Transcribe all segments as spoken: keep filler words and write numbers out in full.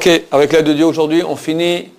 Ok, avec l'aide de Dieu, aujourd'hui, on finit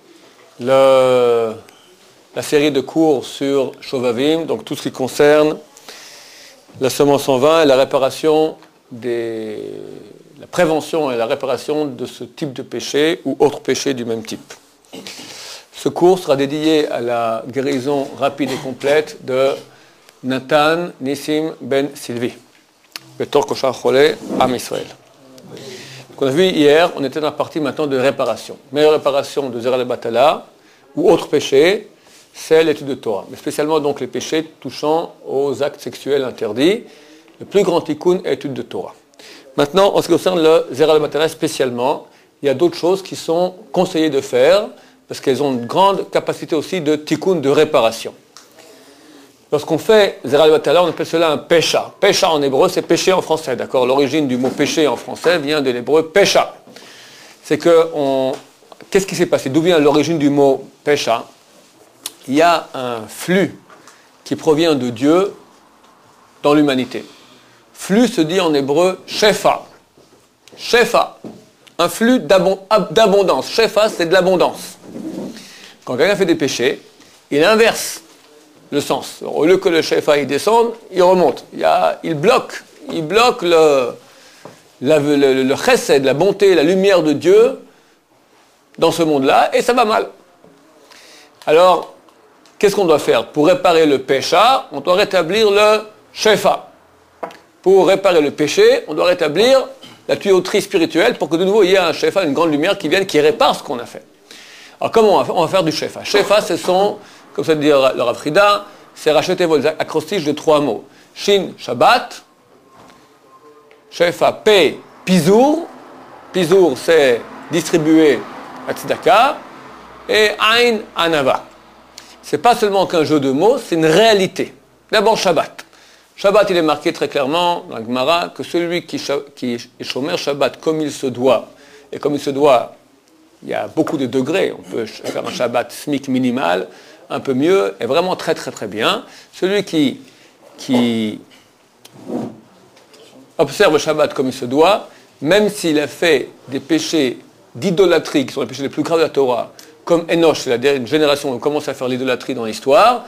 le, la série de cours sur Shovavim, donc tout ce qui concerne la semence en vin et la réparation des, la prévention et la réparation de ce type de péché ou autres péchés du même type. Ce cours sera dédié à la guérison rapide et complète de Nathan Nissim Ben Sylvie, Betor Koshar Cholé, Am Israël. On a vu hier, on était dans la partie maintenant de réparation. Meilleure réparation de Zera Batala ou autres péchés, c'est l'étude de Torah. Mais spécialement donc les péchés touchant aux actes sexuels interdits. Le plus grand tikkun est l'étude de Torah. Maintenant, en ce qui concerne le Zera Batala spécialement, il y a d'autres choses qui sont conseillées de faire parce qu'elles ont une grande capacité aussi de tikkun, de réparation. Lorsqu'on fait Zera Batala, on appelle cela un pécha. Pécha en hébreu, c'est péché en français, d'accord? L'origine du mot péché en français vient de l'hébreu pécha. C'est que, on... qu'est-ce qui s'est passé? D'où vient l'origine du mot pécha? Il y a un flux qui provient de Dieu dans l'humanité. Flux se dit en hébreu shefa. Shefa. Un flux d'abond... d'abondance. Shefa, c'est de l'abondance. Quand quelqu'un fait des péchés, il inverse le sens. Au lieu que le shefa il descende, il remonte. Il, y a, il bloque, il bloque le, la, le, le chesed, la bonté, la lumière de Dieu dans ce monde-là, et ça va mal. Alors, qu'est-ce qu'on doit faire? Pour réparer le pécha, on doit rétablir le shefa. Pour réparer le péché, on doit rétablir la tuyauterie spirituelle pour que de nouveau il y ait un shefa, une grande lumière qui vienne, qui répare ce qu'on a fait. Alors comment on va faire? On va faire du shefa. Shefa, ce sont, comme ça dit le Rav Frida, c'est racheter vos acrostiches de trois mots. Shin, Shabbat, Shefa, Pei, Pizour. Pizour, c'est distribuer la tzedaka. Et Ain, Anava. C'est pas seulement qu'un jeu de mots, c'est une réalité. D'abord, Shabbat. Shabbat, il est marqué très clairement dans la Gemara que celui qui, qui est shomer Shabbat comme il se doit, et comme il se doit, il y a beaucoup de degrés. On peut faire un Shabbat smic minimal, un peu mieux, et vraiment très très très bien. Celui qui, qui observe le Shabbat comme il se doit, même s'il a fait des péchés d'idolâtrie, qui sont les péchés les plus graves de la Torah, comme Enoch, c'est la dernière génération où on commence à faire l'idolâtrie dans l'histoire,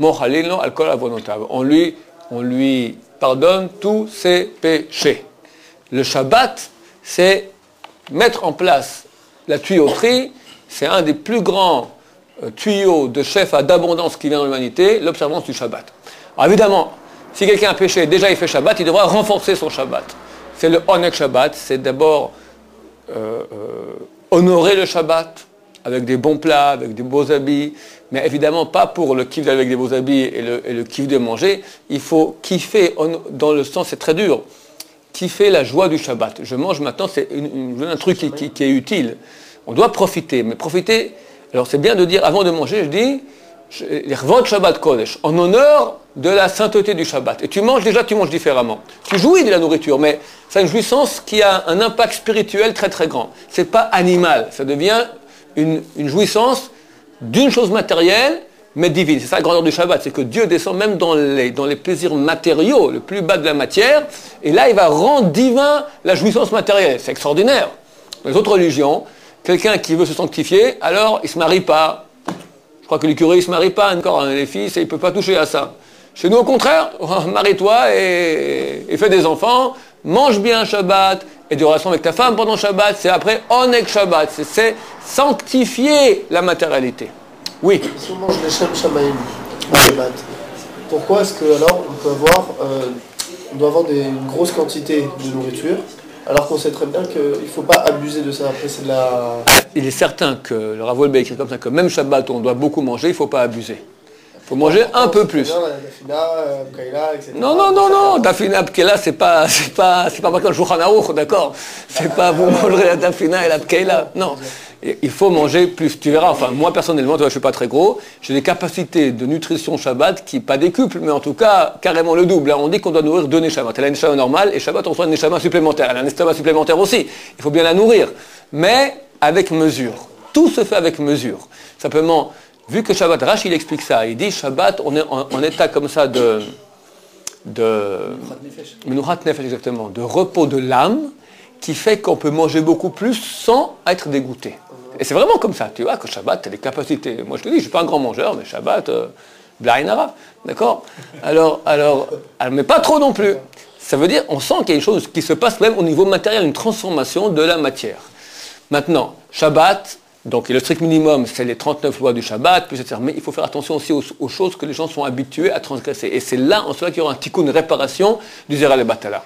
on lui, on lui pardonne tous ses péchés. Le Shabbat, c'est mettre en place la tuyauterie, c'est un des plus grands tuyau de shefa d'abondance qui vient dans l'humanité, l'observance du Shabbat. Alors évidemment, si quelqu'un a péché, déjà il fait Shabbat, il devra renforcer son Shabbat. C'est le Onek Shabbat, c'est d'abord euh, euh, honorer le Shabbat avec des bons plats, avec des beaux habits, mais évidemment pas pour le kiff d'aller avec des beaux habits et le, et le kiff de manger. Il faut kiffer, dans le sens, c'est très dur, kiffer la joie du Shabbat. Je mange maintenant, c'est une, une, un truc qui, qui, qui est utile. On doit profiter, mais profiter. Alors c'est bien de dire, avant de manger, je dis, votre Shabbat Kodesh, en honneur de la sainteté du Shabbat. Et tu manges, déjà tu manges différemment. Tu jouis de la nourriture, mais c'est une jouissance qui a un impact spirituel très très grand. C'est pas animal, ça devient une, une jouissance d'une chose matérielle, mais divine. C'est ça la grandeur du Shabbat, c'est que Dieu descend même dans les, dans les plaisirs matériaux, le plus bas de la matière, et là il va rendre divin la jouissance matérielle. C'est extraordinaire. Dans les autres religions, quelqu'un qui veut se sanctifier, alors il ne se marie pas. Je crois que les curés ne se marient pas encore, hein, les filles, il ne peut pas toucher à ça. Chez nous, au contraire, marie-toi et, et fais des enfants, mange bien Shabbat, et de relation avec ta femme pendant Shabbat, c'est après Onek Shabbat, c'est, c'est sanctifier la matérialité. Oui. Si on mange les Shem Shamayim au Shabbat, pourquoi est-ce que alors on peut avoir, euh, on doit avoir des, une grosse quantité de nourriture? Alors qu'on sait très bien qu'il ne faut pas abuser de ça. Après, c'est de la... Il est certain que le Rav Wolbe écrit comme ça que même Shabbat où on doit beaucoup manger, il ne faut pas abuser. Il faut manger un peu plus. Non, non, non, non. Dafina, Pkeila, c'est pas, c'est pas, c'est pas marqué dans le Shulchan Aruch, d'accord? C'est pas vous mangerez la Dafina et la Pkeila. Non. Il faut manger plus. Tu verras, enfin, moi personnellement, tu vois, je suis pas très gros, j'ai des capacités de nutrition Shabbat qui, pas décuplent, mais en tout cas, carrément le double. Là, on dit qu'on doit nourrir deux Neshamas. Elle a une Neshama normale et Shabbat, on reçoit une Neshama supplémentaire. Elle a un estomac supplémentaire aussi. Il faut bien la nourrir. Mais avec mesure. Tout se fait avec mesure. Simplement, vu que Shabbat, Rashi il explique ça, il dit Shabbat, on est en, en état comme ça de. de. Menuchat Nefesh, exactement. De repos de l'âme. qui fait qu'on peut manger beaucoup plus sans être dégoûté. Et c'est vraiment comme ça, tu vois, que Shabbat, tu as des capacités. Moi, je te dis, je ne suis pas un grand mangeur, mais Shabbat, euh, blainara, d'accord. Alors, alors, mais pas trop non plus. Ça veut dire, on sent qu'il y a une chose qui se passe même au niveau matériel, une transformation de la matière. Maintenant, Shabbat, donc le strict minimum, c'est les trente-neuf lois du Shabbat, plus et cetera. Mais il faut faire attention aussi aux, aux choses que les gens sont habitués à transgresser. Et c'est là, en cela, qu'il y aura un tikkun, une réparation du Zera le Batala.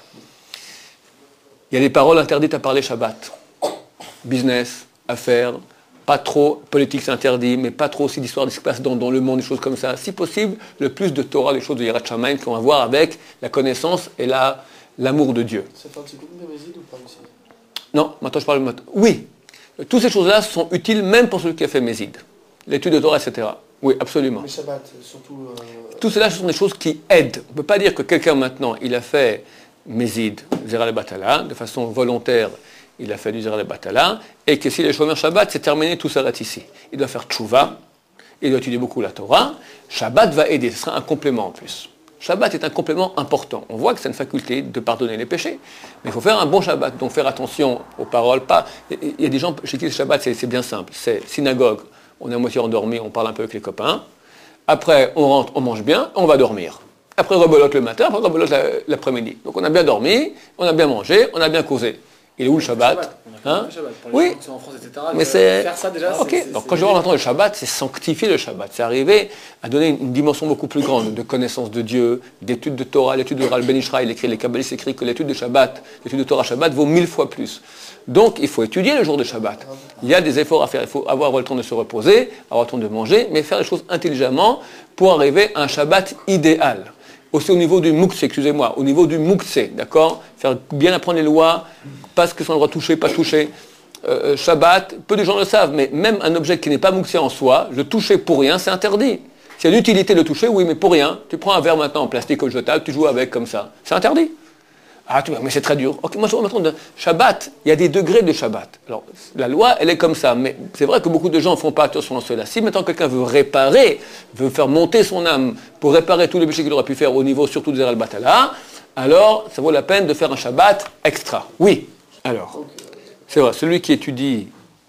Il y a des paroles interdites à parler Shabbat. Business, affaires, pas trop, politique c'est interdit, mais pas trop aussi d'histoires qui se passent dans, dans le monde, des choses comme ça. Si possible, le plus de Torah, les choses de Yirat Shamayim qui ont à voir avec la connaissance et la, l'amour de Dieu. C'est un tikkun de Mézid ou pas aussi? Non, maintenant je parle de... Oui, toutes ces choses-là sont utiles même pour celui qui a fait Mézid. L'étude de Torah, et cetera. Oui, absolument. Mais Shabbat, surtout... Euh... Tout cela, ce sont des choses qui aident. On ne peut pas dire que quelqu'un maintenant, il a fait Mézid, Zera le Batala, de façon volontaire, il a fait du Zera le Batala, et que s'il est Shomer Shabbat, c'est terminé, tout s'arrête ici. Il doit faire Tchouva, il doit étudier beaucoup la Torah. Shabbat va aider, ce sera un complément en plus. Shabbat est un complément important. On voit que c'est une faculté de pardonner les péchés. Mais il faut faire un bon Shabbat, donc faire attention aux paroles. Pas... Il y a des gens chez qui le Shabbat, c'est, c'est bien simple. C'est synagogue, on est à moitié endormi, on parle un peu avec les copains. Après, on rentre, on mange bien, on va dormir. Après, rebelote le matin, après, rebelote l'après-midi. Donc on a bien dormi, on a bien mangé, on a bien causé. Il est où le Shabbat, Shabbat. Hein Shabbat. Pour les oui, gens qui sont en France, et cetera, mais c'est... Faire ça déjà, ok, c'est, c'est, donc c'est quand je vois maintenant le Shabbat, c'est sanctifier le Shabbat. C'est arriver à donner une dimension beaucoup plus grande de connaissance de Dieu, d'étude de Torah. L'étude de Ral Ben Ishraï, il écrit, les Kabbalistes écrivent que l'étude de Shabbat, l'étude de Torah Shabbat vaut mille fois plus. Donc il faut étudier le jour de Shabbat. Il y a des efforts à faire, il faut avoir le temps de se reposer, avoir le temps de manger, mais faire les choses intelligemment pour arriver à un Shabbat idéal. Aussi au niveau du Moukse, excusez-moi, au niveau du Moukse, d'accord? Faire bien apprendre les lois, pas ce que sont le droit de toucher, pas toucher. Euh, Shabbat, peu de gens le savent, mais même un objet qui n'est pas Moukse en soi, le toucher pour rien, c'est interdit. S'il y a une utilité de le toucher, oui, mais pour rien. Tu prends un verre maintenant en plastique ou jetable, tu joues avec comme ça. C'est interdit. Ah, tu vois, mais c'est très dur. Ok, moi je remonte de Shabbat, il y a des degrés de Shabbat. Alors, la loi, elle est comme ça, mais c'est vrai que beaucoup de gens ne font pas attention à cela. Si maintenant quelqu'un veut réparer, veut faire monter son âme pour réparer tous les péchés qu'il aurait pu faire au niveau surtout de Zera al-Batala, alors ça vaut la peine de faire un Shabbat extra. Oui. Alors, c'est vrai, celui qui étudie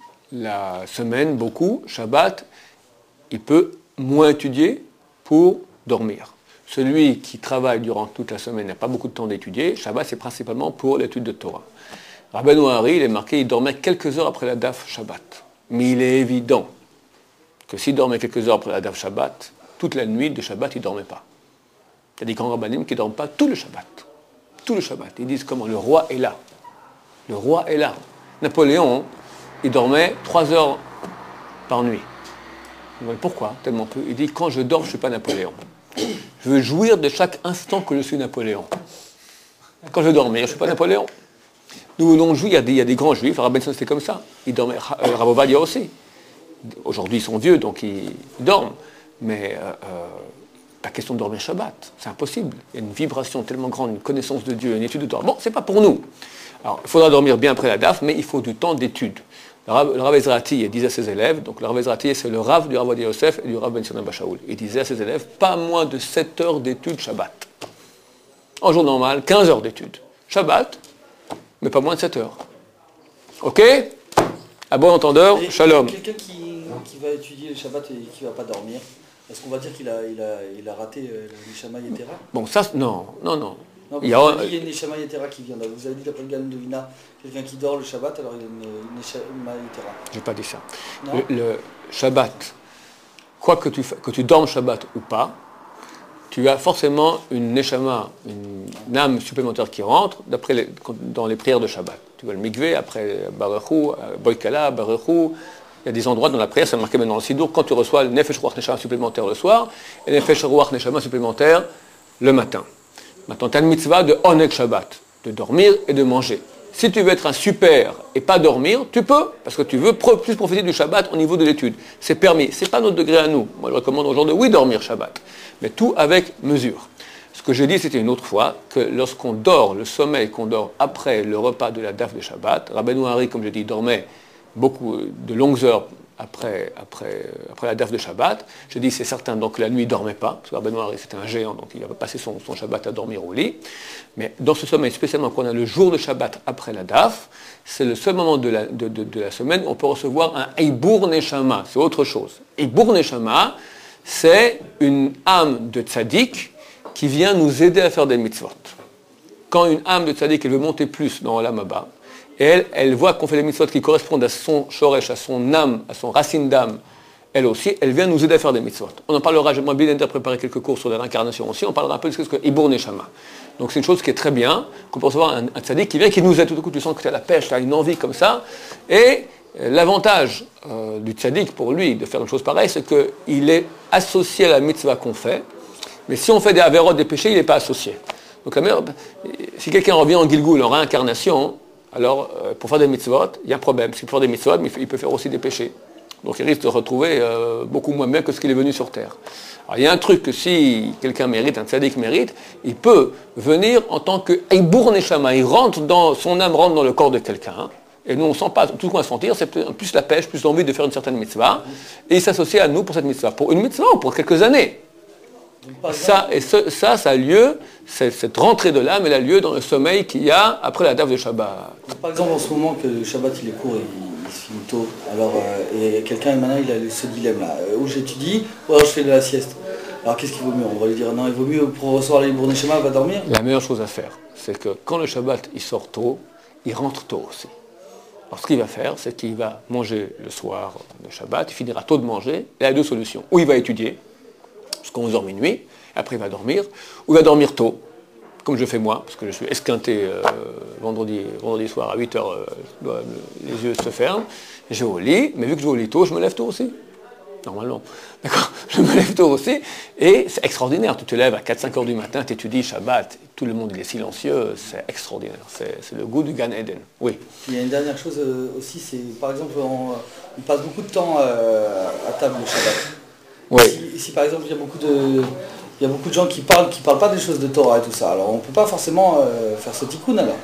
la semaine beaucoup, Shabbat, il peut moins étudier pour dormir. Celui qui travaille durant toute la semaine n'a pas beaucoup de temps d'étudier. Shabbat, c'est principalement pour l'étude de Torah. Rabbeinu Hari, il est marqué, il dormait quelques heures après la daf Shabbat. Mais il est évident que s'il dormait quelques heures après la daf Shabbat, toute la nuit de Shabbat, il ne dormait pas. Il y a des grands rabbanim qui ne dorment pas tout le Shabbat. Tout le Shabbat. Ils disent comment le roi est là. Le roi est là. Napoléon, il dormait trois heures par nuit. Mais pourquoi tellement peu? Il dit, quand je dors, je ne suis pas Napoléon. Je veux jouir de chaque instant que je suis Napoléon. Quand je veux dormir, je ne suis pas Napoléon. Nous, on joue, il y a des, il y a des grands juifs, Rabbi Ben c'était comme ça. Ils dormaient, euh, Rav Ovadia aussi. Aujourd'hui, ils sont vieux, donc ils, ils dorment. Mais euh, euh, pas question de dormir Shabbat, c'est impossible. Il y a une vibration tellement grande, une connaissance de Dieu, une étude de Torah. Bon, c'est pas pour nous. Alors, il faudra dormir bien après la daf, mais il faut du temps d'étude. Le Rav, le Rav Ezrati disait à ses élèves, donc le Rav Ezrati c'est le Rav du Rav Ovadia Yosef et du Rav Ben Sion Bashaoul. Il disait à ses élèves, pas moins de sept heures d'étude Shabbat. En jour normal, quinze heures d'étude. Shabbat, mais pas moins de sept heures. Ok? À bon entendeur, et shalom. Quelqu'un qui, qui va étudier le Shabbat et qui ne va pas dormir, est-ce qu'on va dire qu'il a, il a, il a raté euh, le Neshama Yetera? Bon, ça, non, non, non. Non, il y a, vous avez dit, il y a une Neshama Yetera qui vient là. Vous avez dit d'après le Gan Dovina, quelqu'un qui dort le Shabbat, alors il y a une, une Neshama Yetera. j'ai pas dit ça. Non. Le, le Shabbat, quoi que tu, fa- que tu dormes Shabbat ou pas, tu as forcément une neshama, une, une âme supplémentaire qui rentre d'après les, dans les prières de Shabbat. Tu vois le mikvé, après Barachou, Boykala, Barachou. Il y a des endroits dans la prière, c'est marqué maintenant dans le Sidour, quand tu reçois le Nefesh Ruach Neshama supplémentaire le soir et le Nefesh Ruach Neshama supplémentaire le matin. Maintenant, tu as le mitzvah de Oneg Shabbat, de dormir et de manger. Si tu veux être un super et pas dormir, tu peux, parce que tu veux pro- plus profiter du Shabbat au niveau de l'étude. C'est permis. Ce n'est pas notre degré à nous. Moi, je recommande aux gens de, oui, dormir Shabbat, mais tout avec mesure. Ce que j'ai dit, c'était une autre fois, que lorsqu'on dort, le sommeil qu'on dort après le repas de la daf de Shabbat, Rabbeinu Hari, comme je dis, dormait beaucoup de longues heures après, après, après la daf de Shabbat. Je dis c'est certain, donc la nuit il ne dormait pas, parce que Rabbeinu Ari c'était un géant, donc il avait passé son, son Shabbat à dormir au lit. Mais dans ce sommeil, spécialement quand on a le jour de Shabbat après la daf, c'est le seul moment de la, de, de, de la semaine où on peut recevoir un Eibur Neshama, c'est autre chose. Eibur Neshama, c'est une âme de tzaddik qui vient nous aider à faire des mitzvot. Quand une âme de tzaddik, elle veut monter plus dans l'âme bas, et elle, elle voit qu'on fait des mitzvot qui correspondent à son shoresh, à son âme, à son racine d'âme, elle aussi, elle vient nous aider à faire des mitzvot. On en parlera, j'aimerais bien préparer quelques cours sur la réincarnation aussi, on parlera un peu de ce que Eibur Neshama. Donc c'est une chose qui est très bien, qu'on peut recevoir un, un tzaddik qui vient, qui nous aide, tout à coup tu sens que tu as la pêche, tu as une envie comme ça, et euh, l'avantage euh, du tzaddik pour lui de faire une chose pareille, c'est qu'il est associé à la mitzvah qu'on fait, mais si on fait des avérotes, des péchés, il n'est pas associé. Donc la meilleure, si quelqu'un revient en Gilgoul, en réincarnation, alors euh, pour faire des mitzvot, il y a un problème, parce qu'il peut faire des mitzvot, mais il peut faire aussi des péchés. Donc il risque de se retrouver euh, beaucoup moins bien que ce qu'il est venu sur terre. Alors il y a un truc que si quelqu'un mérite, un tzaddik mérite, il peut venir en tant que Eibur Neshama, il rentre dans, son âme rentre dans le corps de quelqu'un, hein, et nous on sent pas, tout ce qu'on va sentir, c'est plus la pêche, plus l'envie de faire une certaine mitzvah, et il s'associe à nous pour cette mitzvah, pour une mitzvah ou pour quelques années. Ça, et ce, ça, ça a lieu, cette rentrée de l'âme, elle a lieu dans le sommeil qu'il y a après la daf de Shabbat. Par exemple, en ce moment que le Shabbat il est court et il, il se finit tôt, alors, euh, et quelqu'un maintenant il a ce dilemme-là, euh, où j'étudie ou alors je fais de la sieste. Alors qu'est-ce qu'il vaut mieux? On va lui dire non, il vaut mieux pour recevoir les bournées schémas, va dormir. La meilleure chose à faire, c'est que quand le Shabbat il sort tôt, il rentre tôt aussi. Alors ce qu'il va faire, c'est qu'il va manger le soir de Shabbat, il finira tôt de manger, et il y a deux solutions. Ou il va étudier, jusqu'à onze heures minuit, après il va dormir, ou il va dormir tôt, comme je fais moi, parce que je suis esquinté euh, vendredi, vendredi soir à huit heures, euh, les yeux se ferment, je vais au lit, mais vu que je vais au lit tôt, je me lève tôt aussi. Normalement, d'accord, je me lève tôt aussi, et c'est extraordinaire, tu te lèves à quatre cinq heures du matin, tu étudies Shabbat, tout le monde il est silencieux, c'est extraordinaire, c'est, c'est le goût du Gan Eden, oui. Il y a une dernière chose euh, aussi, c'est par exemple, on, on passe beaucoup de temps euh, à table le Shabbat. Oui. Si, si par exemple il y a beaucoup de... Il y a beaucoup de gens qui parlent, qui parlent pas des choses de Torah et tout ça. Alors on ne peut pas forcément euh, faire ce tikkun alors.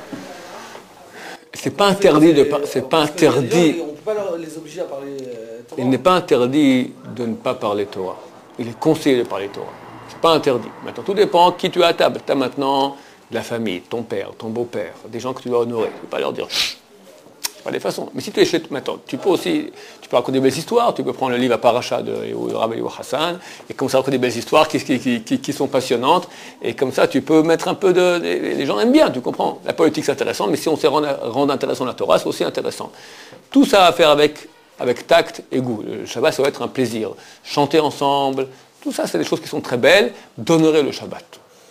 C'est pas interdit de pas, c'est pas interdit. On ne peut pas leur, les obliger à parler euh, Torah. Il n'est pas interdit de ne pas parler Torah. Il est conseillé de parler Torah. C'est pas interdit. Maintenant tout dépend qui tu as à table. Tu as maintenant de la famille, ton père, ton beau-père, des gens que tu dois honorer. Tu ne peux pas leur dire chut. Pas des façons. Mais si tu es chez maintenant, tu peux aussi, tu peux raconter des belles histoires, tu peux prendre le livre à Paracha de Rabbi Hassan, et comme ça raconter des belles histoires qui, qui, qui, qui sont passionnantes, et comme ça tu peux mettre un peu de... Les gens aiment bien, tu comprends. La politique c'est intéressant, mais si on sait rendre, rendre intéressant la Torah, c'est aussi intéressant. Tout ça à faire avec, avec tact et goût. Le Shabbat, ça va être un plaisir. Chanter ensemble, tout ça c'est des choses qui sont très belles, d'honorer le Shabbat.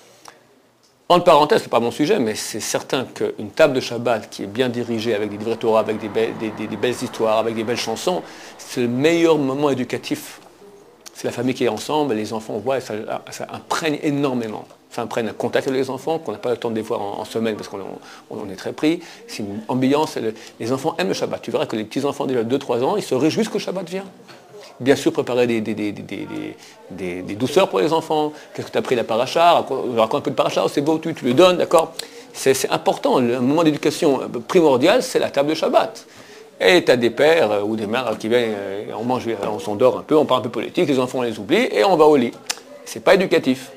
En parenthèse, ce n'est pas mon sujet, mais c'est certain qu'une table de Shabbat qui est bien dirigée avec des livrets Torah, avec des, be- des, des, des belles histoires, avec des belles chansons, c'est le meilleur moment éducatif. C'est la famille qui est ensemble, les enfants voient, et ça, ça imprègne énormément. Ça imprègne un contact avec les enfants, qu'on n'a pas le temps de les voir en, en semaine parce qu'on on, on est très pris. C'est une ambiance, le, les enfants aiment le Shabbat. Tu verras que les petits-enfants déjà de deux trois ans, ils se réjouissent que le Shabbat vient. Bien sûr, préparer des, des, des, des, des, des, des douceurs pour les enfants. Qu'est-ce que tu as pris la paracha? Raconte un peu de paracha, c'est beau, tu, tu le donnes, d'accord? c'est, c'est important. Le moment d'éducation primordial, c'est la table de Shabbat. Et tu as des pères ou des mères qui viennent, on mange, on s'endort un peu, on parle un peu politique, les enfants on les oublie et on va au lit. C'est pas éducatif.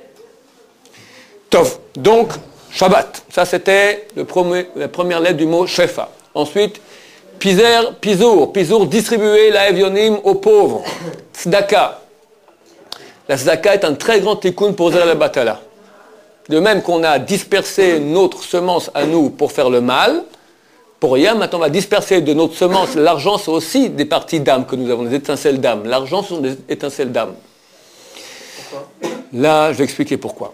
Tov. Donc, Shabbat. Ça, c'était le premier, la première lettre du mot Shefa. Ensuite, Pizer, Pizour, Pizour, distribuer la Evionim aux pauvres. Tzedaka. La tzedaka est un très grand tikkun pour Zer la Batala. De même qu'on a dispersé notre semence à nous pour faire le mal, pour rien, maintenant on va disperser de notre semence. L'argent, c'est aussi des parties d'âme que nous avons, des étincelles d'âme. L'argent, ce sont des étincelles d'âme. Pourquoi? Là, je vais expliquer pourquoi.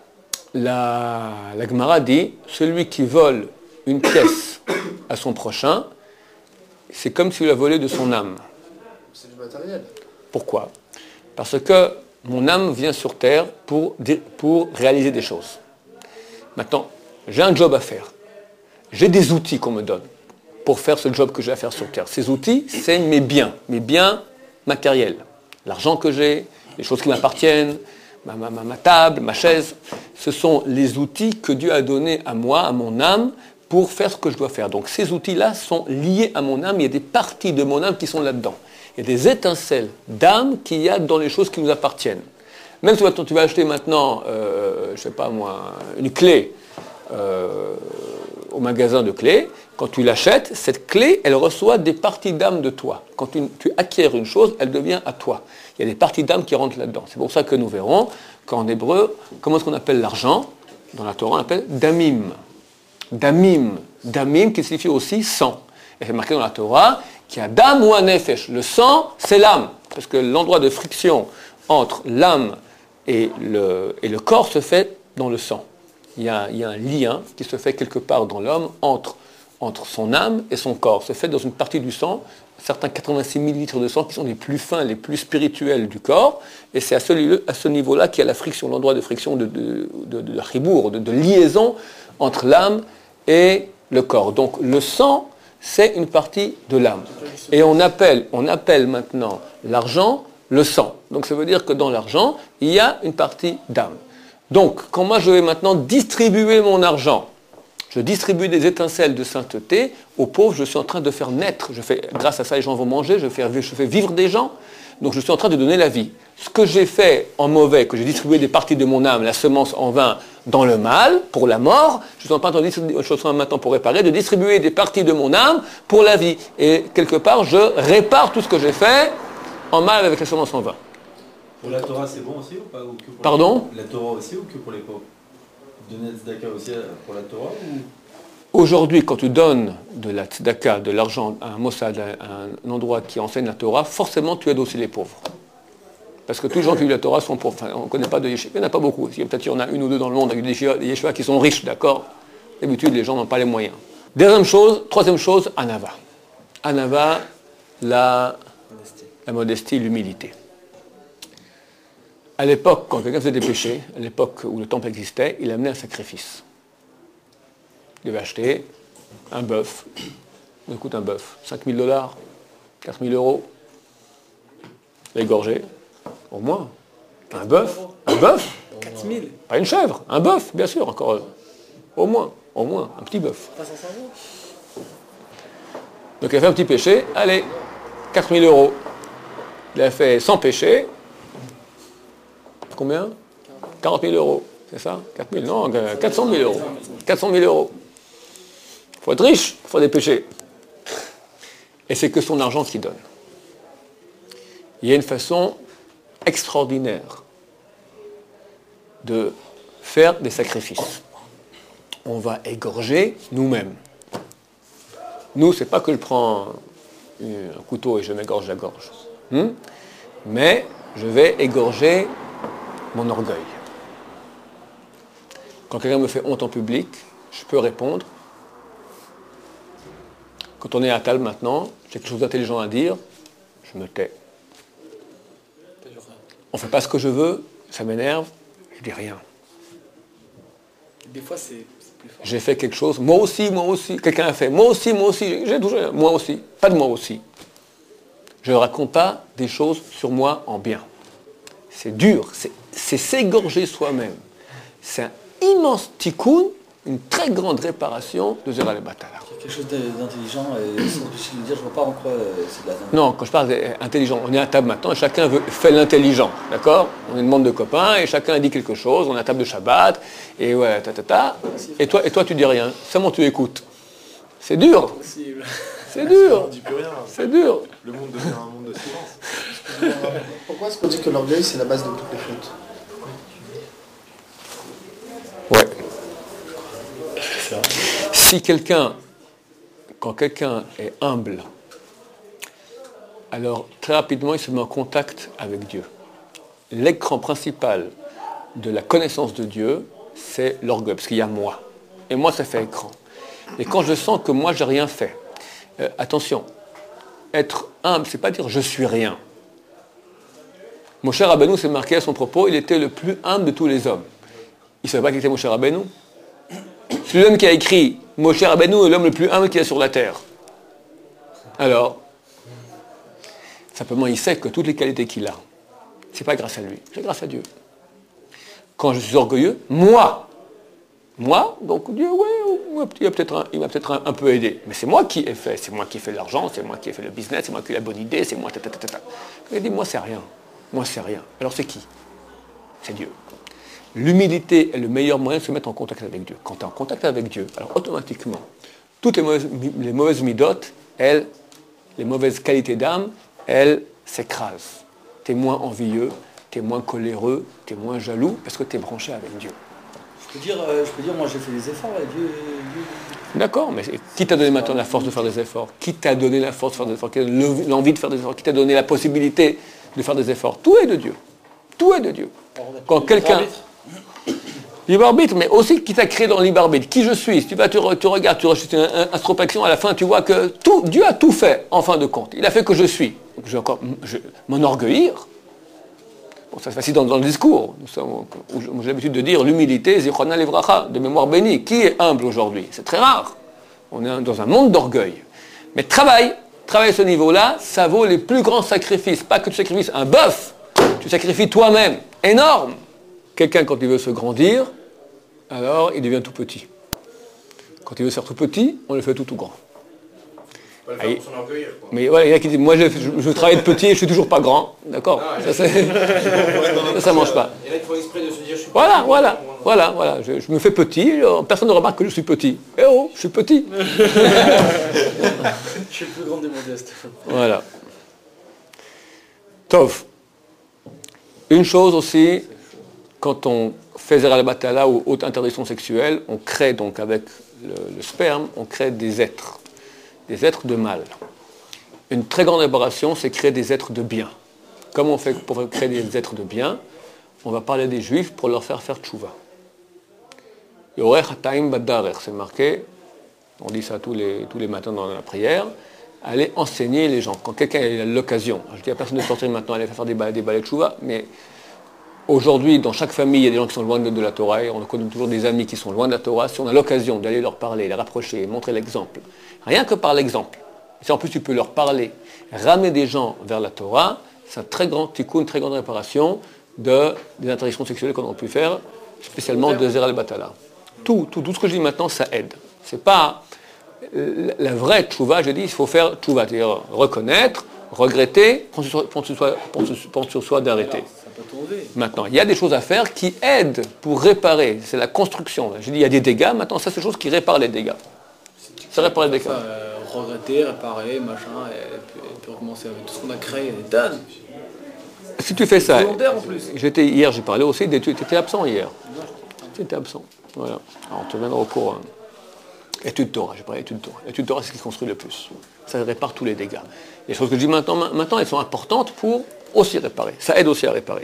La, la Gemara dit, celui qui vole une pièce à son prochain, c'est comme s'il a volé de son âme. C'est du matériel. Pourquoi? Parce que mon âme vient sur terre pour, pour réaliser des choses. Maintenant, j'ai un job à faire. J'ai des outils qu'on me donne pour faire ce job que j'ai à faire sur terre. Ces outils, c'est mes biens, mes biens matériels. L'argent que j'ai, les choses qui m'appartiennent, ma, ma, ma, ma table, ma chaise. Ce sont les outils que Dieu a donnés à moi, à mon âme, pour faire ce que je dois faire. Donc ces outils-là sont liés à mon âme, il y a des parties de mon âme qui sont là-dedans. Il y a des étincelles d'âme qu'il y a dans les choses qui nous appartiennent. Même si tu vas acheter maintenant, euh, je ne sais pas moi, une clé euh, au magasin de clés, quand tu l'achètes, cette clé, elle reçoit des parties d'âme de toi. Quand tu, tu acquiers une chose, elle devient à toi. Il y a des parties d'âme qui rentrent là-dedans. C'est pour ça que nous verrons qu'en hébreu, comment est-ce qu'on appelle l'argent? Dans la Torah, on appelle damim. Damim. Damim qui signifie aussi sang. Et c'est marqué dans la Torah qu'il y a dam ou un nefesh. Le sang, c'est l'âme. Parce que l'endroit de friction entre l'âme et le, et le corps se fait dans le sang. Il y, a, il y a un lien qui se fait quelque part dans l'homme entre, entre son âme et son corps. C'est fait dans une partie du sang, certains quatre-vingt-six millilitres de sang qui sont les plus fins, les plus spirituels du corps. Et c'est à ce, à ce niveau-là qu'il y a la friction, l'endroit de friction de, de, de, de la ribour, de, de liaison entre l'âme et le corps. Donc le sang, c'est une partie de l'âme. Et on appelle, on appelle maintenant l'argent le sang. Donc ça veut dire que dans l'argent, il y a une partie d'âme. Donc, quand moi je vais maintenant distribuer mon argent, je distribue des étincelles de sainteté aux pauvres, je suis en train de faire naître, je fais, grâce à ça les gens vont manger, je fais, je fais vivre des gens, donc je suis en train de donner la vie. Ce que j'ai fait en mauvais, que j'ai distribué des parties de mon âme, la semence en vain, dans le mal, pour la mort, je suis en train de distribuer, je suis maintenant pour réparer, de distribuer des parties de mon âme pour la vie. Et quelque part, je répare tout ce que j'ai fait en mal avec la semence en vain. Pour la Torah, c'est bon aussi ou pas ou que pour Pardon? La Torah aussi ou que pour les pauvres? Donner la tzedaka aussi pour la Torah ou... Aujourd'hui, quand tu donnes de la tzedaka, de l'argent à un mossad, à un endroit qui enseigne la Torah, forcément tu aides aussi les pauvres. Parce que tous les gens qui vivent la Torah sont pauvres. Enfin, on ne connaît pas de yeshiva, il n'y en a pas beaucoup. Peut-être qu'il y en a une ou deux dans le monde avec des yeshivas, des yeshivas qui sont riches, d'accord? D'habitude, les gens n'ont pas les moyens. Deuxième chose, troisième chose, anava. Anava, la, la modestie, l'humilité. À l'époque, quand quelqu'un faisait des péchés, à l'époque où le temple existait, il amenait un sacrifice. Il devait acheter un bœuf. Ça coûte un bœuf. cinq mille dollars, quatre mille euros. L'égorger. Au moins. Un bœuf. Un bœuf. quatre mille. Pas une chèvre. Un bœuf, bien sûr, encore. Au moins. Au moins. Un petit bœuf. Donc il a fait un petit péché. Allez, quatre mille euros. Il a fait cent péchés. Combien? quarante mille euros, c'est ça? quatre mille, non, quatre cent mille euros. quatre cent mille euros. Il faut être riche, il faut des péchés. Et c'est que son argent qui donne. Il y a une façon extraordinaire de faire des sacrifices. On va égorger nous-mêmes. Nous, c'est pas que je prends un couteau et je m'égorge la gorge. Hmm? Mais je vais égorger mon orgueil. Quand quelqu'un me fait honte en public, je peux répondre. Quand on est à table maintenant, j'ai quelque chose d'intelligent à dire, je me tais. On ne fait pas ce que je veux, ça m'énerve, je dis rien. Des fois, c'est plus fort. J'ai fait quelque chose, moi aussi, moi aussi, quelqu'un a fait, moi aussi, moi aussi, j'ai toujours, moi aussi, pas de moi aussi. Je ne raconte pas des choses sur moi en bien. C'est dur, c'est, c'est s'égorger soi-même. C'est un immense tikkun, une très grande réparation de Zera le Batala. Quelque chose d'intelligent, et sans empêcher de le dire, je ne vois pas en quoi c'est de la... Non, quand je parle d'intelligent, on est à table maintenant et chacun veut, fait l'intelligent, d'accord? On est une bande de copains et chacun dit quelque chose, on est à table de Shabbat, et ouais, ta ta ta, et toi, et toi tu dis rien, seulement tu écoutes. C'est dur, Possible. c'est dur, On dit plus rien. c'est dur. Le monde devient un monde de silence. Pourquoi est-ce qu'on dit que l'orgueil, c'est la base de toutes les fautes? Ouais. Si quelqu'un, quand quelqu'un est humble, alors très rapidement il se met en contact avec Dieu. L'écran principal de la connaissance de Dieu, c'est l'orgueil, parce qu'il y a moi. Et moi, ça fait écran. Et quand je sens que moi, j'ai rien fait, euh, attention, être humble, c'est pas dire je suis rien. Moshe Rabbeinu, c'est marqué à son propos, il était le plus humble de tous les hommes. Il ne savait pas qui était Moshe Rabbeinu. C'est l'homme qui a écrit Moshe Rabbeinu est l'homme le plus humble qu'il y a sur la terre. Alors, simplement, il sait que toutes les qualités qu'il a, c'est pas grâce à lui, c'est grâce à Dieu. Quand je suis orgueilleux, moi, Moi, donc Dieu, ouais, il m'a peut-être un, il m'a peut-être un, un peu aidé. Mais c'est moi qui ai fait, c'est moi qui ai fait l'argent, c'est moi qui ai fait le business, c'est moi qui ai la bonne idée, c'est moi, ta, ta, ta, ta. Il dit, moi c'est rien, moi c'est rien. Alors c'est qui? C'est Dieu. L'humilité est le meilleur moyen de se mettre en contact avec Dieu. Quand tu es en contact avec Dieu, alors automatiquement, toutes les mauvaises, les mauvaises midotes, elles, les mauvaises qualités d'âme, elles s'écrasent. Tu es moins envieux, tu es moins coléreux, tu es moins jaloux, parce que tu es branché avec Dieu. Je peux dire, euh, je peux dire moi j'ai fait des efforts, là, Dieu, Dieu. D'accord, mais qui t'a donné maintenant la force de faire des efforts? Qui t'a donné la force de faire des efforts? Qui t'a donné l'envie de faire des efforts? Qui t'a donné la possibilité de faire des efforts? Tout est de Dieu. Tout est de Dieu. Quand quelqu'un... Libre arbitre, mais aussi qui t'a créé dans le libre arbitre. Qui je suis? Si tu vas, tu, tu regardes, tu recherches une introspection, à la fin, tu vois que tout, Dieu a tout fait, en fin de compte. Il a fait que je suis. Donc, je vais encore je, m'enorgueillir. Bon, ça c'est facile dans, dans le discours. J'ai l'habitude de dire l'humilité, zichona levracha, de mémoire bénie. Qui est humble aujourd'hui? C'est très rare. On est dans un monde d'orgueil. Mais travail, travail à ce niveau-là, ça vaut les plus grands sacrifices. Pas que tu sacrifies un bœuf, tu sacrifies toi-même. Énorme. Quelqu'un, quand il veut se grandir, alors il devient tout petit. Quand il veut se faire tout petit, on le fait tout tout grand. Pas le faire pour s'enorgueillir, quoi. Mais voilà, il y en a qui disent, moi je, je, je travaille de petit et je suis toujours pas grand. D'accord? Ah, Ça, c'est... ça, ça mange pas. Il y en a qui font exprès de se dire, je suis Voilà, petit, voilà, moi, voilà, voilà. Je, je me fais petit, personne ne remarque que je suis petit. Eh oh, je suis petit. Je suis le plus grand des modestes. Voilà. Tov. Une chose aussi, quand on fait Zera al-Batala ou haute interdiction sexuelle, on crée donc avec le, le sperme, on crée des êtres, des êtres de mal. Une très grande aberration, c'est créer des êtres de bien. Comment on fait pour créer des êtres de bien? On va parler des Juifs pour leur faire faire tchouva. Yorech hataim badarer, c'est marqué, on dit ça tous les, tous les matins dans la prière, aller enseigner les gens. Quand quelqu'un a l'occasion, je dis à personne de sortir maintenant, aller faire des balais, des balais de tchouva, mais aujourd'hui, dans chaque famille, il y a des gens qui sont loin de, de la Torah, et on connaît toujours des amis qui sont loin de la Torah. Si on a l'occasion d'aller leur parler, les rapprocher, montrer l'exemple, rien que par l'exemple, si en plus tu peux leur parler, ramener des gens vers la Torah, c'est un très grand tikkun, une très grande réparation de, des interdictions sexuelles qu'on a pu faire, spécialement de Zera al-Batala. Tout, tout, tout ce que je dis maintenant, ça aide. C'est pas la vraie tchouva, je dis, il faut faire tchouva, c'est-à-dire reconnaître, regretter, prendre sur, prendre sur soi, prendre sur soi d'arrêter. Maintenant, il y a des choses à faire qui aident pour réparer. C'est la construction. J'ai dit, il y a des dégâts. Maintenant, ça, c'est des choses qui réparent les dégâts. Ça répare les dégâts. Enfin, euh, regretter, réparer, machin, et puis, et puis recommencer avec tout ce qu'on a créé, des tonnes. Si tu fais ça, Volontaire en plus. j'étais hier, j'ai parlé aussi, tu étais absent hier. Tu étais absent. Voilà. Alors, on te viendra au cours. Hein. Étude Torah, j'ai parlé étude Torah. Étude Torah, c'est ce qui construit le plus. Ça répare tous les dégâts. Les choses que je dis maintenant, maintenant, elles sont importantes pour aussi réparer. Ça aide aussi à réparer.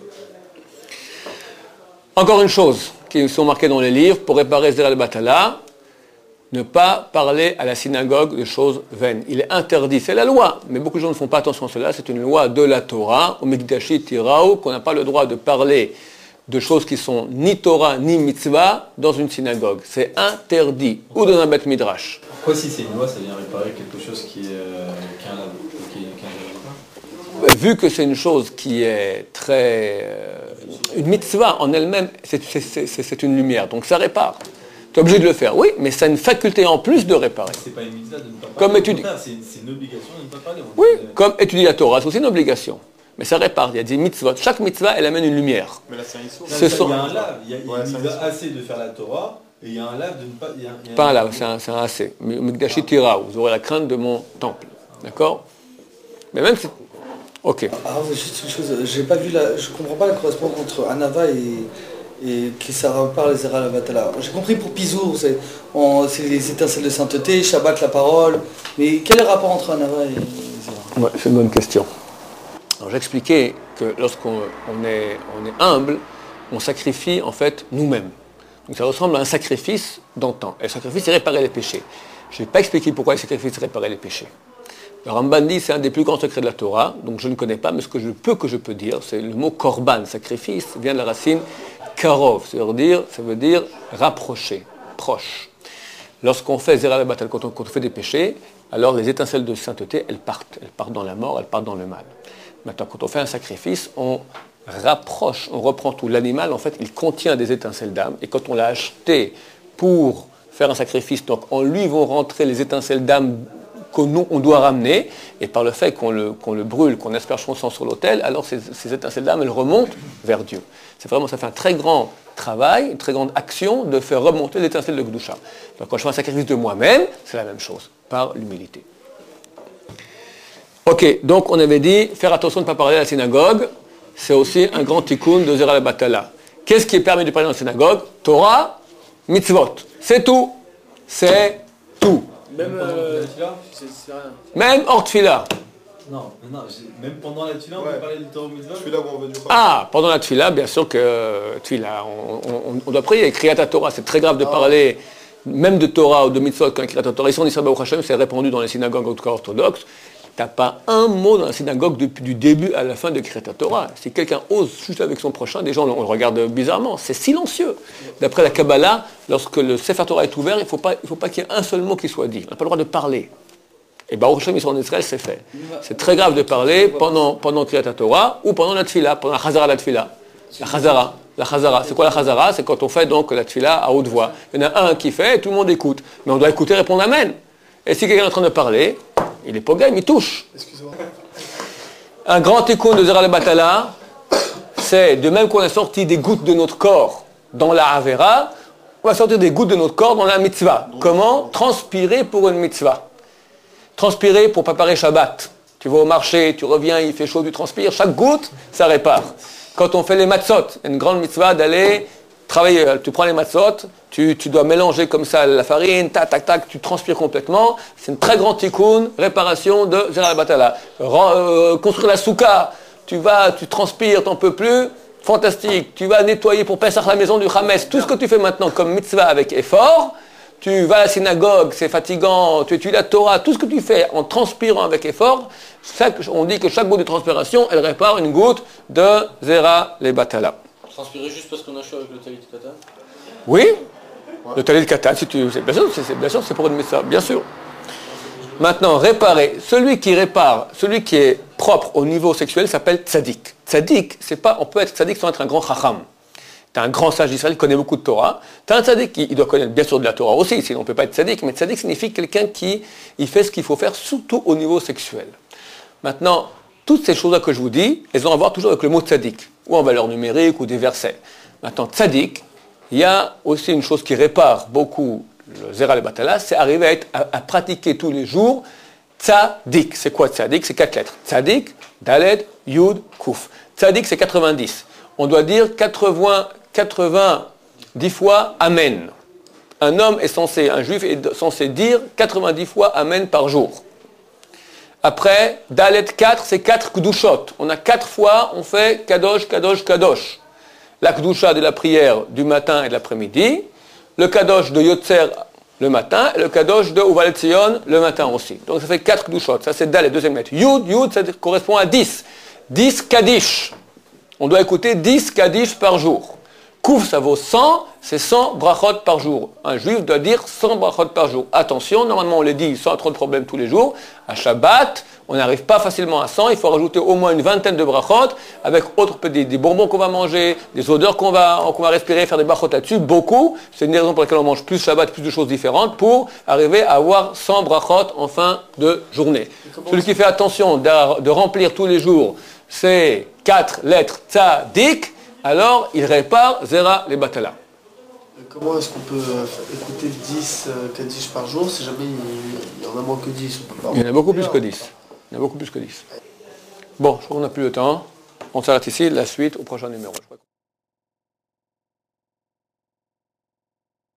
Encore une chose qui sont marquées dans les livres, pour réparer Zera al-Batala, ne pas parler à la synagogue de choses vaines. Il est interdit, c'est la loi, mais beaucoup de gens ne font pas attention à cela, c'est une loi de la Torah, au Mikdashi Tirao, qu'on n'a pas le droit de parler de choses qui sont ni Torah ni mitzvah dans une synagogue. C'est interdit, ou dans un Beth Midrash. Pourquoi si c'est une loi, ça vient réparer quelque chose qui est euh, qui a un qui est, qui a un Vu que c'est une chose qui est très... Euh, une mitzvah en elle-même, c'est, c'est, c'est, c'est une lumière, donc ça répare. Tu es obligé de le faire, oui, mais ça a une faculté en plus de réparer. C'est pas une mitzvah de ne pas parler. Comme étudier. C'est, c'est une obligation de ne pas parler. Oui, comme étudier la Torah, c'est aussi une obligation. Mais ça répare, il y a des mitzvot. Chaque mitzvah, elle amène une lumière. Mais là, c'est un source. Ce sont... Il y a un lave, il y a, il y a Ouais, une ça mitzvah reste- assez de faire la Torah, et il y a un lave de ne pas... Il y a, il y a Pas un lave, c'est un, c'est un assez. Mikdashi Tira, vous aurez la crainte de mon temple. D'accord? Mais même si... Ok. Alors, juste une chose, j'ai pas vu la, je comprends pas la correspondance entre Anava et, et qui ça repart les Zera al-Batala. J'ai compris pour Pizour, c'est, on- c'est les étincelles de sainteté, Shabbat, la parole, mais quel est le rapport entre Anava et Zera? Ouais, c'est une bonne question. Alors j'expliquais que lorsqu'on on est, on est humble, on sacrifie en fait nous-mêmes. Donc ça ressemble à un sacrifice d'antan. Et le sacrifice, c'est réparer les péchés. Je n'ai pas expliqué pourquoi le sacrifice, c'est réparer les péchés. Le Ramban dit c'est un des plus grands secrets de la Torah, donc je ne connais pas, mais ce que je peux que je peux dire, c'est le mot korban, sacrifice, vient de la racine karov, c'est-à-dire, ça veut dire rapprocher, proche. Lorsqu'on fait Zera al-Batala, quand on, quand on fait des péchés, alors les étincelles de sainteté, elles partent. Elles partent dans la mort, elles partent dans le mal. Maintenant, quand on fait un sacrifice, on rapproche, on reprend tout. L'animal, en fait, il contient des étincelles d'âme, et quand on l'a acheté pour faire un sacrifice. Donc en lui vont rentrer les étincelles d'âme qu'on on doit ramener, et par le fait qu'on le, qu'on le brûle, qu'on asperge son sang sur l'autel, alors ces, ces étincelles d'âme, elles remontent vers Dieu. C'est vraiment, ça fait un très grand travail, une très grande action de faire remonter l'étincelle de Kedusha. Donc quand je fais un sacrifice de moi-même, c'est la même chose, par l'humilité. Ok, donc on avait dit, faire attention de ne pas parler à la synagogue, c'est aussi un grand tikkun de Zera Batala. Qu'est-ce qui est permis de parler dans la synagogue? Torah, mitzvot. C'est tout. C'est tout. Même, euh, c'est, c'est rien. Même hors tfila. Non, mais non, j'ai- même pendant la tfila, on Ouais. peut parler du Torah mitzvah. Je suis là où on veut du Ah, pendant la tfila, bien sûr que euh, tfila, on, on, on doit prier. Kriyat Torah, c'est très grave de parler même de Torah ou de mitzvot quand Kriyat Torah. Ici, en Israël, Baruch Hashem, c'est répandu dans les synagogues orthodoxes. Tu n'as pas un mot dans la synagogue depuis du début à la fin de Kriyat Torah. Si quelqu'un ose juste avec son prochain, des gens on le regarde bizarrement. C'est silencieux. D'après la Kabbalah, lorsque le Sefer Torah est ouvert, il ne faut pas, il faut pas qu'il y ait un seul mot qui soit dit. On n'a pas le droit de parler. Et Baruch Hashem, ils sont en Israël, c'est fait. C'est très grave de parler pendant, pendant Kriyat Torah ou pendant la Tfila, pendant la Chazara de la Tfila. La Chazara. La Chazara. C'est quoi la Chazara? C'est quand on fait donc la Tfila à haute voix. Il y en a un qui fait et tout le monde écoute. Mais on doit écouter et répondre Amen. Et si quelqu'un est en train de parler, il est pogam, il touche. Excusez-moi. Un grand tikkun de Zera Batala, c'est de même qu'on a sorti des gouttes de notre corps dans la Avera, on va sortir des gouttes de notre corps dans la mitzvah. Comment? Transpirer pour une mitzvah. Transpirer pour préparer Shabbat. Tu vas au marché, tu reviens, il fait chaud, tu transpires. Chaque goutte, ça répare. Quand on fait les matzot, une grande mitzvah d'aller travailler. Tu prends les matzot, tu, tu dois mélanger comme ça la farine, tac, tac, tac, tu transpires complètement. C'est une très grande tikkun, réparation de Zera Batala. Euh, construire la souka, tu vas, tu transpires, t'en peux plus. Fantastique. Tu vas nettoyer pour Pesach la maison du Hametz. Tout ce que tu fais maintenant comme mitzvah avec effort, tu vas à la synagogue, c'est fatigant, tu étudies la Torah, tout ce que tu fais en transpirant avec effort, chaque, on dit que chaque goutte de transpiration, elle répare une goutte de Zera le Batala. Transpirer juste parce qu'on a chaud avec le talit kata. Oui, le talit kata, si tu, c'est, bien sûr, c'est, c'est, bien sûr, c'est pour une mitzvah, bien sûr. Maintenant, réparer, celui qui répare, celui qui est propre au niveau sexuel s'appelle tzaddik. Tzaddik, c'est pas, on peut être tzaddik sans être un grand chacham. Tu as un grand sage d'Israël qui connaît beaucoup de Torah. Tu as un tzaddik qui il doit connaître bien sûr de la Torah aussi, sinon on ne peut pas être tzaddik. Mais tzaddik signifie quelqu'un qui il fait ce qu'il faut faire, surtout au niveau sexuel. Maintenant, toutes ces choses-là que je vous dis, elles ont à voir toujours avec le mot tzaddik, ou en valeur numérique, ou des versets. Maintenant, tzaddik, il y a aussi une chose qui répare beaucoup le Zera le Batala, c'est arriver à, être, à, à pratiquer tous les jours tzaddik. C'est quoi tzaddik? C'est quatre lettres. Tzaddik, Daled, Yud, Kuf. Tzaddik, c'est quatre-vingt-dix. On doit dire quatre-vingts, quatre-vingt-dix fois Amen. Un homme est censé, un juif est censé dire quatre-vingt-dix fois Amen par jour. Après, Dalet quatre, c'est quatre Kdushot. On a quatre fois, on fait Kadosh, Kadosh, Kadosh. La Kdusha de la prière du matin et de l'après-midi, le Kadosh de Yotzer le matin, et le Kadosh de Uvalet Zion le matin aussi. Donc ça fait quatre Kdushot. Ça c'est Dalet, deuxième lettre. Yud, Yud, ça correspond à dix. dix Kaddish. On doit écouter dix Kaddish par jour. Kouf, ça vaut cent, c'est cent brachot par jour. Un juif doit dire cent brachot par jour. Attention, normalement on les dit sans trop de problèmes tous les jours. À Shabbat, on n'arrive pas facilement à cent, il faut rajouter au moins une vingtaine de brachot, avec autres, des, des bonbons qu'on va manger, des odeurs qu'on va, qu'on va respirer, faire des brachot là-dessus, beaucoup. C'est une des raisons pour lesquelles on mange plus Shabbat, plus de choses différentes, pour arriver à avoir cent brachot en fin de journée. Celui qui fait attention de, de remplir tous les jours ces quatre lettres tzaddik, alors il répare Zera le Batala. Comment est-ce qu'on peut euh, écouter dix euh, Kaddish par jour si jamais il y en a moins que dix? On peut pas Il y en a beaucoup plus que dix. Il y en a beaucoup plus que dix. Bon, je crois qu'on n'a plus le temps. On s'arrête ici, la suite au prochain numéro.